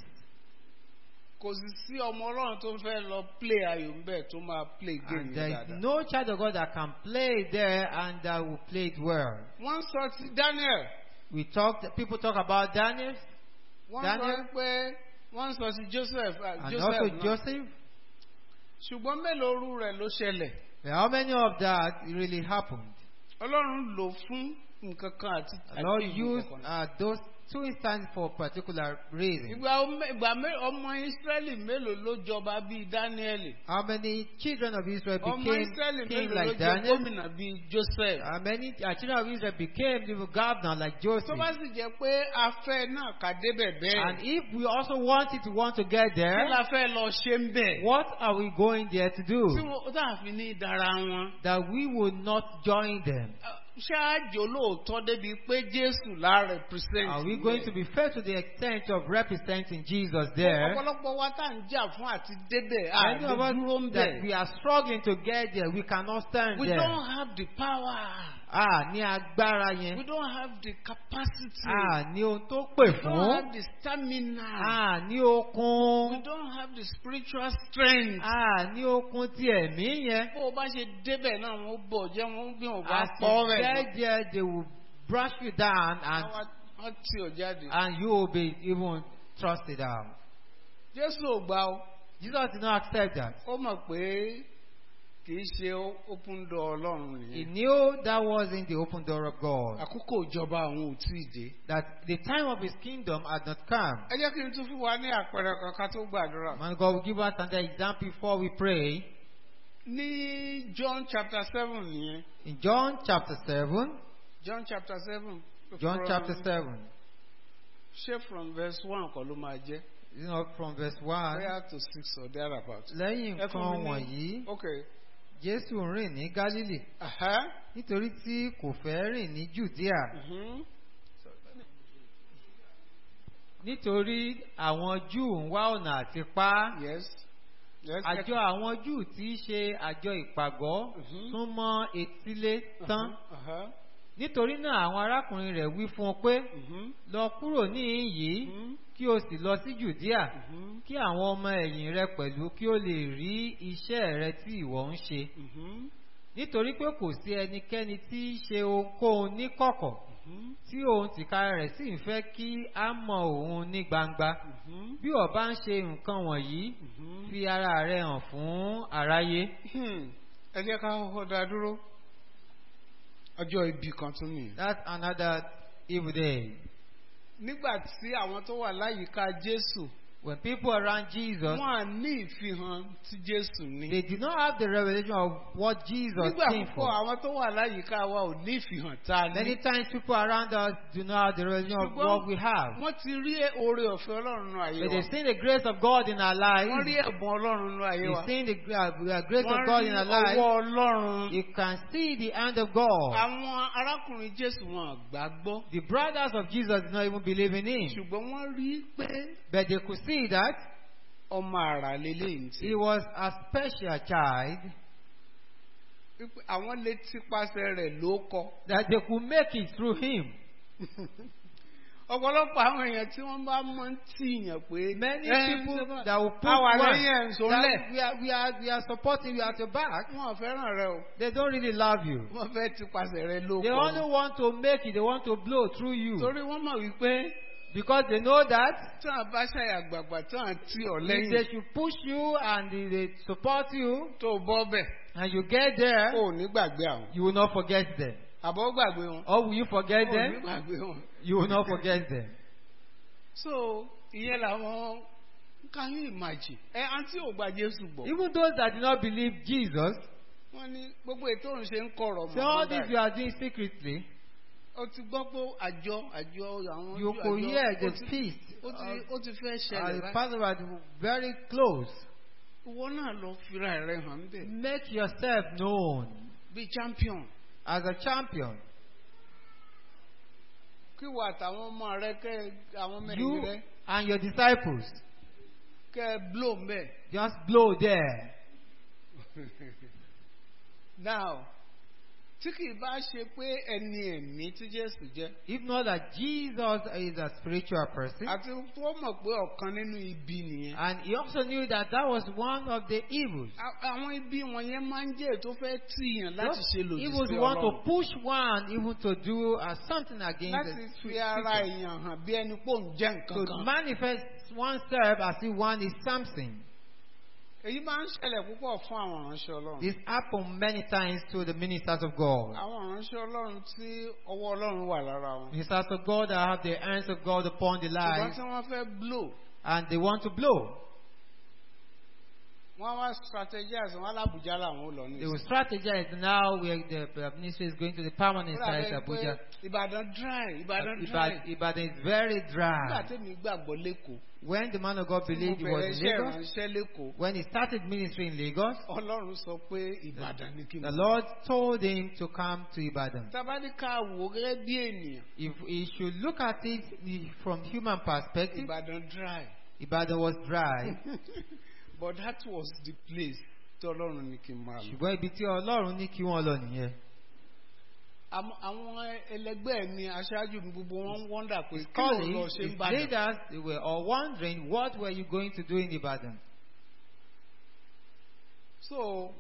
Kò sí ọmọ Ọlọ́run tó fẹ́ lọ play ayò ńbẹ̀ tó máa play game And there dáadáa. is no child of God that can play there and that will play it well. Wọ́n sọ ti Daniel. People talk about Daniel. Wọ́n sọ ti Joseph. And also Joseph. Ṣùgbọ́n mélòó rú rẹ̀ ló ṣẹlẹ̀? How many of that really happened? Ọlọ́run lò fún nǹkan kan àti Lord used those two instances for particular reasons. Ìgbà ọmọ Ísírẹ́lì mélòó ló jọba bíi Dáníẹ́lì? How many children of Israel became king Ọmọ Ísírẹ́lì mélòó ló like jẹ Daniel? gómìnà bíi Joseph? How many children of Israel became the governor like Joseph? Tó bá sì jẹ́ pé a fẹ́ náà ká débẹ̀ bẹ́ẹ̀. And if we also want to get there, kí la fẹ́ lọ ṣe ń bẹ̀? what are we going there to do? Tí wọ́n dàbí ní dára wọn. That we will not join them. Ṣáájú olóòótọ́ débi pé Jésù la represent. Are we going to be fair to the extent of representing Jesus there? Ọ̀pọ̀lọpọ̀ wa tá à ń jà fún àti débẹ̀. I know about that we are struggling to get there. We cannot stand there. We there. don't have the power. Ní agbára yẹn. We don't have the capacity. Ní ohun tó pè fún. We don't have the stamina. Ní okun. We don't have the spiritual strength. Ní okun ti ẹ̀mí yẹn. Bó o bá ṣe débẹ̀ náà wọ́n bọ̀ jẹ́ wọ́n gbé wọn bá pọ̀ rẹ̀. As you get there, they will brush you down and you will be even trusted out. Jésù ò gbà o. Jesus did not accept that. Ó mọ̀ pé kì í ṣe open door Ọlọ́run nìyẹn. He knew that wasn't the open door of God. Àkókò ìjọba àwọn ò tí ì dé. That the time of his kingdom had not come. Ẹ jẹ́ kí n tún fún wa ní àpẹẹrẹ kankan tó gbàdúrà. Man, God will give us an example before we pray. Ní John chapter 7 nìyẹn. In John chapter 7. John chapter 7. John chapter 7. Ṣé from verse 1 kọ́ ló máa jẹ́? You know, from verse 1. Prayer to 6 or thereabout. Lẹ́yìn nǹkan wọ̀nyí. Okay. Jésù rìn ní Gálílì. Nítorí tí kò fẹ́ rìn ní Jùdíà. Nítorí àwọn Júù ń wá ọ̀nà àti pa á. Àjọ àwọn Júù tí í ṣe àjọ ìpàgọ́ súnmọ́ etílé tán. Nítorí náà àwọn arákùnrin rẹ̀ wí fún un pé lọ kúrò níhìn yìí kí o sì lọ sí Jùdíà kí àwọn ọmọ ẹ̀yìn rẹ pẹ̀lú kí o lè rí iṣẹ́ rẹ tí ìwọ ń ṣe. Nítorí pé kò sí ẹnikẹ́ni tí í ṣe ohunkóhun ní kọ̀kọ̀ tí òun tìkára rẹ̀ sì ń fẹ́ kí a mọ òun ní gbangba. Bí o bá ń ṣe nǹkan wọ̀nyí fi ara rẹ hàn fún aráyé. Ẹ jẹ́ ká kọ́kọ́ dá dúró. Ọjọ́ ibi kan tún nìyẹn. That's another evil day. Nígbà tí àwọn tó wà láyìíká Jésù. When people around Jesus, wọ́n á ní ìfihàn tí Jésù ní. They did not have the revelation of what Jesus came for. Nígbà púpọ̀ àwọn tó wà láyìíká wa ò ní ìfihàn tá a ní. Many times people around us do not have the revelation of what we have. Wọ́n ti rí oore ọ̀fẹ́ Ọlọ́run nínú ayé wa. But they've seen the grace of God in our lives. Wọ́n rí ẹ̀bùn Ọlọ́run nínú ayé wa. They've seen the grace of God in our lives. Wọ́n rí ọwọ́ Ọlọ́run. You can see the hand of God. Àwọn arákùnrin Jésù wọn gbàgbọ́. The brothers of Jesus did not even believe in him. Ṣùgbọ́n wọ́n rí pé. But they could see that. Ọmọ àrà lélẹ́yìn tí. He was a special child. Àwọn lè tipasẹ̀ rẹ̀ ló kọ. That they could make it through him. Ọ̀pọ̀lọpọ̀ àwọn èèyàn tí wọ́n bá mọ̀ ń tìyàn pé. Many people that will put one that we are supporting you at your back. Wọ́n fẹ́ràn rẹ o. They don't really love you. Wọ́n fẹ́ tipasẹ̀ rẹ ló kọ. They only want to make it. They want to blow through you. Torí wọ́n mọ̀ wípé. Because they know that tí wọ́n bá ṣàyà gbàgbà tí wọ́n ti ọ̀ lẹ́yìn. If they should push you and they support you. Tó bọ́ bẹ̀. And you get there. O ò ní gbàgbé àwọn. You will not forget them. Àbọ̀ gbàgbé wọn. Or will you forget them? O ò ní gbàgbé wọn. You will not forget them. So ìyẹn làwọn can you imagine? Àǹtí ò gba Jésù gbọ́. Even those that do not believe Jesus. Wọ́n ní gbogbo ètò òun ṣe ń kọ̀rọ̀ mọ́. So all this you are doing secretly. O ti gbọ́ pé àjọ àwọn. You could hear the feast. O ti fẹ́ ṣẹlẹ̀. The Passover was very close. Ìwọ náà lọ fira rẹ hàn bẹ́ẹ̀. Make yourself known. Be champion. As a champion. Kí wà táwọn ọmọ rẹ kẹ́ àwọn mẹ́rin rẹ. You and your disciples. Kẹ́ blow mbẹ́. Just blow there. Now. Tí kì í bá ṣe pé ẹni ẹ̀mí tí Jésù jẹ́. If not that Jesus is a spiritual person. Àti tó mọ̀ pé ọ̀kan nínú ibi nìyẹn. And he also knew that that was one of the evils. Àwọn ibi wọ̀nyẹn máa ń jẹ́ tó fẹ́ tìyàn láti ṣe lòdì sí Ọlọ́run. Evils want to push one even to do something against láti fi ara èèyàn hàn bí ẹni pò ń jẹ́ nǹkan kan. To manifest oneself as if one is something. Èyí máa ń ṣẹlẹ̀ púpọ̀ fún àwọn ìránṣẹ́ Ọlọ́run. This happened many times to the ministers of God. Àwọn ìránṣẹ́ Ọlọ́run tí ọwọ́ Ọlọ́run wà lára wọn. Ministers of God that have the hands of God upon the lives. Ṣùgbọ́n tí wọ́n fẹ́ blow. And they want to blow. Wọ́n wá strategize wọn l'Abuja làwọn ò lọ ní. They will strategize now where the ministry is going to the permanent site Abuja. Ìbàdàn dry. Ìbàdàn is very dry. Nígbà tí mi gbàgbọ́ l'Ékòó. When the man of God believed he was in Lagos, when he started ministry in Lagos, Ọlọ́run sọ pé Ìbàdàn ni kí n. The Lord told him to come to Ibadan. Tabadika wò gẹ́gẹ́ bí ènìyàn. If he should look at it from human perspective, Ìbàdàn dry. Ibadan was dry. But that was the place tí Ọlọ́run ní kí n máa lọ. Ṣùgbọ́n ibi tí Ọlọ́run ní kí wọ́n lọ nìyẹn. Àwọn ẹlẹgbẹ́ mi aṣáájú mi gbogbo wọn wonder pé kí ló lọ ṣe ń Ìbàdàn. Leaders they were all wondering what were you going to do in Ibadan. So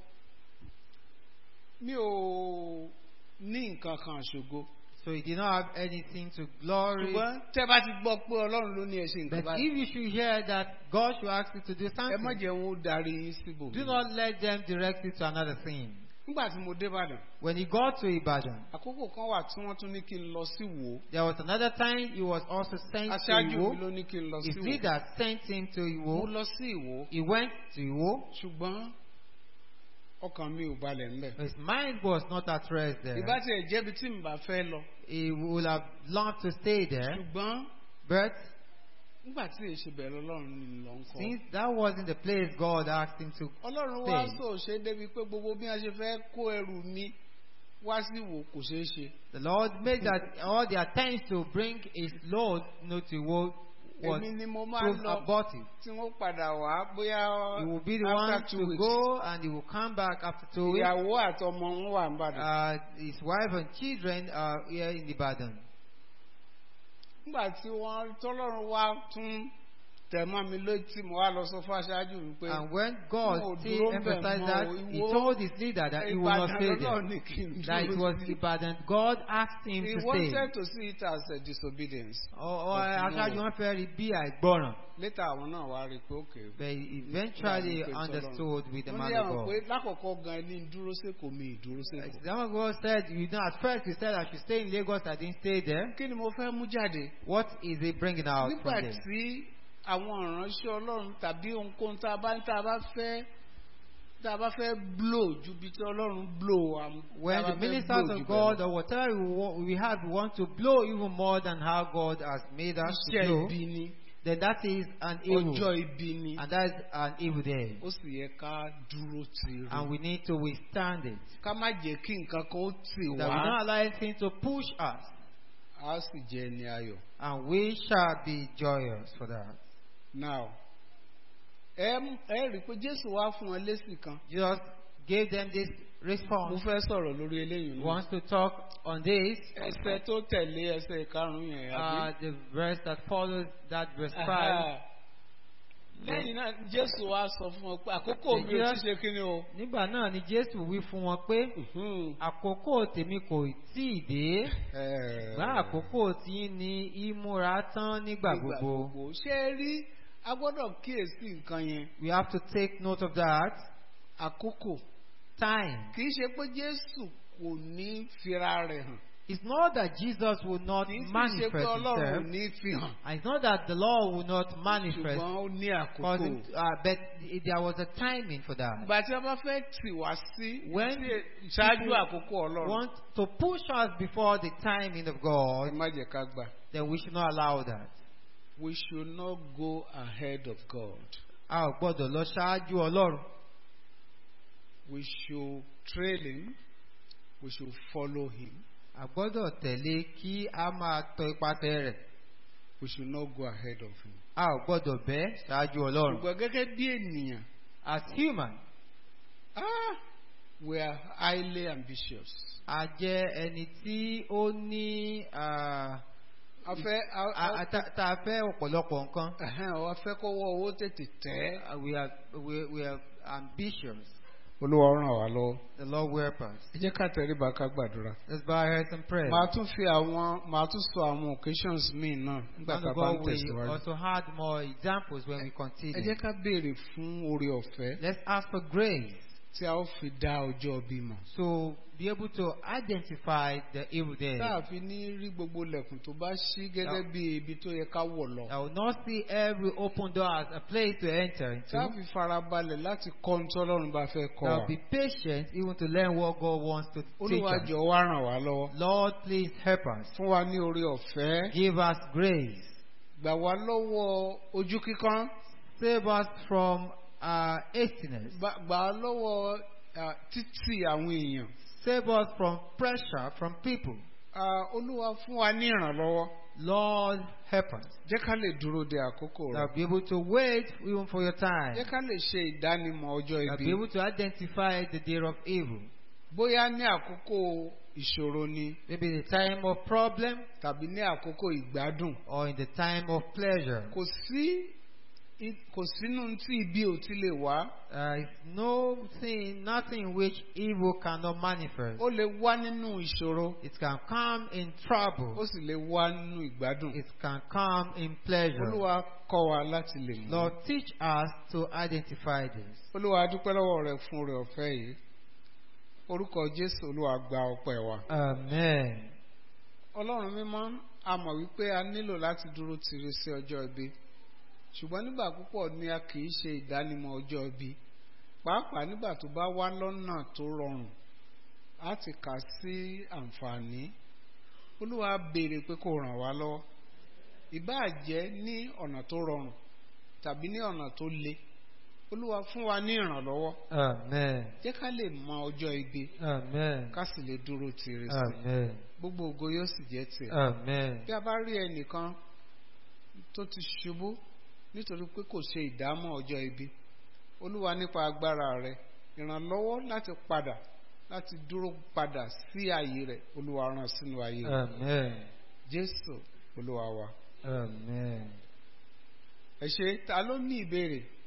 mi ò ní nǹkan kan ṣògo. So he did not have anything to glory. Ṣùgbọ́n tẹ́ bá ti gbọ́ pé Ọlọ́run ló ní ẹ ṣe nǹkan báyìí. But if you should hear that God should ask you to do something, ẹ má jẹ́ wọn ó darí yín síbò. Do not let them direct you to another thing. Nígbà tí mo dé Ìbàdàn. When he got to Ibadan, àkókò kan wà tí wọ́n tún ní kí n lọ sí Ìwó. There was another time he was also sent to Ìwó. Aṣáájú mi ló ní kí n lọ sí Ìwó. His leader sent him to Ìwó. Mo lọ sí Ìwó. He went to Ìwó. Ṣùgbọ́n ọkàn mi ò balẹ̀ ńbẹ̀. His mind was not at rest there. Ìbá tiẹ̀ jẹ́bi tí n bá fẹ́ lọ. He would have loved to stay there. Ṣùgbọ́n. But nígbà tí èsì bẹ̀rẹ̀ Ọlọ́run ní lọ ń kọ́. Since that wasn't the place God asked him to stay. Ọlọ́run wá sọ ṣe débi pé gbogbo bí wọ́n ṣe fẹ́ kó ẹrù mi wá sí Ìwó kò ṣeé ṣe. The Lord made that all the attempts to bring his load to Ìwó was proved abortive. Tí wọ́n padà wá bóyá. He will be the one to go and he will come back after 2 weeks. Ìyàwó àtọmọ wọn wà ní Ìbàdàn. His wife and children are here in Ibadan. Nígbà tí wọ́n tọ́lọ́run wá tún tẹ̀mọ́ mi létí mo wá lọ sọ fún aṣáájú mi pé. And when God still emphasized that, he told his leader that he will not stay there. That it was Ibadan. God asked him to stay. He wanted to see it as a disobedience. Aṣáájú wọn fẹ́ rí bí àìgbọràn. Later àwọn náà wá rí pé okay. They eventually understood with the man of God. Wọ́n ní àwọn pé lákọ̀ọ́kọ́ gan ẹni dúró sẹ́kọ̀ọ́ mi ìdúró sẹ́kọ̀ọ́. The man of God said, at first he said I should stay in Lagos, I didn't stay there. Kí ni mo fẹ́ mú jáde? What is he bringing out from there? Nígbà tí àwọn ìránṣẹ́ Ọlọ́run tàbí ohunkóhun tá a bá fẹ́ blow ju bí tí Ọlọ́run blow. When the ministers of God or whatever we have, we want to blow even more than how God has made us to blow. Then that is an evil. And that is an evil day. And we need to withstand it. That we don't allow anything to push us. And we shall be joyous for that. Now, Jesus gave them this response. He wants to talk on this. The verse that follows that verse 5. Lẹ́yìn náà Jésù wá sọ fún wọn pé àkókò mi ò ti ṣe kíni o. Nígbà náà ni Jésù wí fún wọn pé àkókò tèmi kò tíì dé. Ṣùgbọ́n àkókò tí ní ìmúra tán nígbà gbogbo. Ṣé rí a gbọ́dọ̀ kíyèsí nǹkan yẹn. We have to take note of that. Àkókò. Time. Kì í ṣe pé Jésù kò ní fira rẹ̀ hàn. It's not that Jesus will not manifest himself. And it's not that the Lord will not manifest. But there was a timing for that. When people want to push us before the timing of God, then we should not allow that. We should not go ahead of God. We should trail him. We should follow him. A gbọ́dọ̀ tẹ̀lé kí a máa tọ ipasẹ̀ rẹ̀. We should not go ahead of him. A ò gbọ́dọ̀ bẹ́ ṣáájú Ọlọ́run. Ṣùgbọ́n gẹ́gẹ́ bí ènìyàn. As human. we are highly ambitious. A jẹ́ ẹni tí ó ní ta fẹ́ ọ̀pọ̀lọpọ̀ nǹkan. A fẹ́ kó wọ owó tètè tẹ́. We are ambitious. Olúwa ràn wá lọ́wọ́. The Lord will help us. Ẹ jẹ́ ká tẹríba ká gbàdúrà. Let's bow our heads and pray. Màá tún sọ àwọn occasions míì náà nígbà tá a bá ń tẹ̀síwájú. We also had more examples when we continue. Ẹ jẹ́ ká béèrè fún oore ọ̀fẹ́. Let's ask for grace. Tí a ó fi dá ọjọ́ bímọ. So be able to identify the evil day. Tá a fi ní rí gbogbo lẹ̀kùn tó bá ṣí gẹ́gẹ́ bí ibi tó yẹ ká wọ̀ lọ. I will not see every open door as a place to enter into. Tá a fi farabalẹ̀ láti kọ́ ohun tí Ọlọ́run bá fẹ́ kọ́ wa. I will be patient even to learn what God wants to teach us. Olúwa jọ̀ọ́ wá ràn wá lọ́wọ́. Lord, please help us. Fún wa ní oore ọ̀fẹ́. Give us grace. Gbà wá lọ́wọ́ ojú kíkán. Save us from hastiness. Gbà lọ́wọ́ títì àwọn èèyàn. Save us from pressure from people. Olúwa fún wa ní ìrànlọ́wọ́. Lord, help us. Jẹ́ ká lè dúró de àkókò rẹ̀. I'll be able to wait even for your time. Jẹ́ ká lè ṣe ìdánimọ̀ ọjọ́ ibi. I'll be able to identify the day of evil. Bóyá ní àkókò ìṣòro ni. Maybe the time of problem. Tàbí ní àkókò ìgbádùn. Or in the time of pleasure. Kò sínú tí ibi ò ti lè wá. Nothing which evil cannot manifest. Ó lè wá nínú ìṣòro. It can come in trouble. Ó sì lè wá nínú ìgbádùn. It can come in pleasure. Olúwa kọ́ wa láti lè mọ̀. Lord, teach us to identify this. Olúwa dúpẹ́ lọ́wọ́ rẹ fún oore ọ̀fẹ́ yìí. Orúkọ Jésù Olúwa gba ọpẹ́ wa. Amen. Ọlọ́run mímọ́, a mọ̀ wípé a nílò láti dúró tiri sí ọjọ́ ibi. Ṣùgbọ́n nígbà púpọ̀ ni a kì í ṣe ìdánimọ̀ ọjọ́ ibi. Pàápàá nígbà tó bá wá lọ́nà tó rọrùn, a ti kà sí àǹfààní. Olúwa béèrè pé kó ràn wá lọ́wọ́. Ìbáà jẹ́ ní ọ̀nà tó rọrùn tàbí ní ọ̀nà tó le. Olúwa fún wa ní ìrànlọ́wọ́. Amen. Jẹ́ ká lè mọ ọjọ́ ibi. Amen. Ká sì lè dúró tiri sí. Amen. Gbogbo ògo yóò sì jẹ́ tiẹ̀. Amen. Bí a bá rí ẹnìkan tó ti ṣubú nítorí pé kò ṣe ìdámọ̀ ọjọ́ ibi, Olúwa nípa agbára rẹ̀ ìrànlọ́wọ́ láti dúró padà sí ààyè rẹ̀, Olúwa rán sínú ayé rẹ̀. Amen. Jésù Olúwa wa. Amen. Ẹ ṣé, ta ló ní ìbéèrè?